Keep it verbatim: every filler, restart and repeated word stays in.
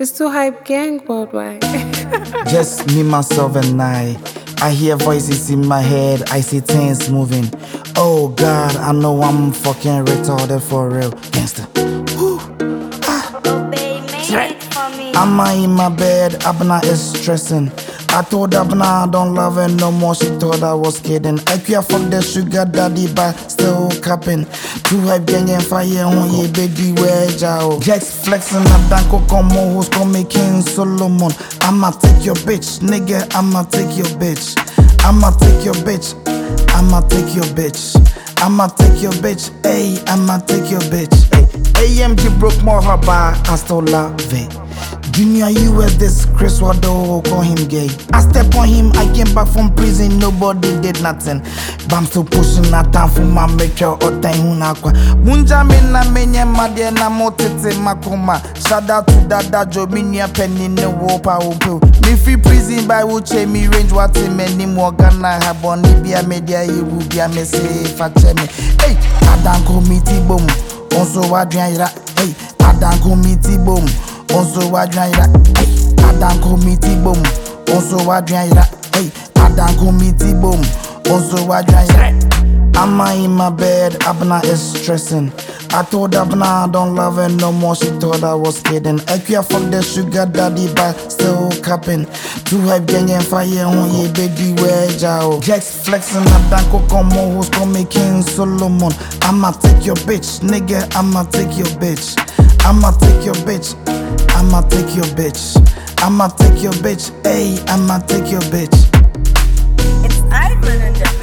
It's too hype gang worldwide. Just me, myself, and I. I hear voices in my head, I see things moving. Oh God, I know I'm fucking retarded for real. Gangsta. Woo. Ah. I'm in my bed, Abna is stressing. I told Abna I don't love her no more, she thought I was kidding. I care fuck the sugar daddy, but still capping. Too hype gang and fire on ye baby where jao. Jax flexing, I danko como who's call me King Solomon. I'ma take your bitch, nigga, I'ma take your bitch. I'ma take your bitch, I'ma take your bitch. I'ma take your bitch, ayy, I'ma take your bitch. Ay. A M G broke more haba, I still love it. Junior, you were this Chris Wado, call him gay. I step on him, I came back from prison, nobody did nothing. But I'm still pushing that time for my maker or time hunakwa. Munja mina menye madye na motete makoma. Shout out to Dada Joe, minya penny no wopa upo. Me free prison by uche me range what many more gana haboni bia media you bia me say fache me. Hey, adanko miti boom. Also wadyan ira. Hey, adanko miti boom. Also wadyan ira. Hey, adanko miti boom. Also wadyan ira. Hey, adanko miti boom. Also wadyan ira. I'm in my bed, Abna is stressing. I told Abna I don't love her no more, she thought I was kidding. I care fuck the sugar daddy, but still capping. Too hype gang and fire on ye baby where jao. Jax flexing, I danko como who's call me King Solomon. I'ma take your bitch, nigga, I'ma take your bitch. I'ma take your bitch, I'ma take your bitch. I'ma take your bitch, ayy, I'ma take your bitch. It's Ivan and the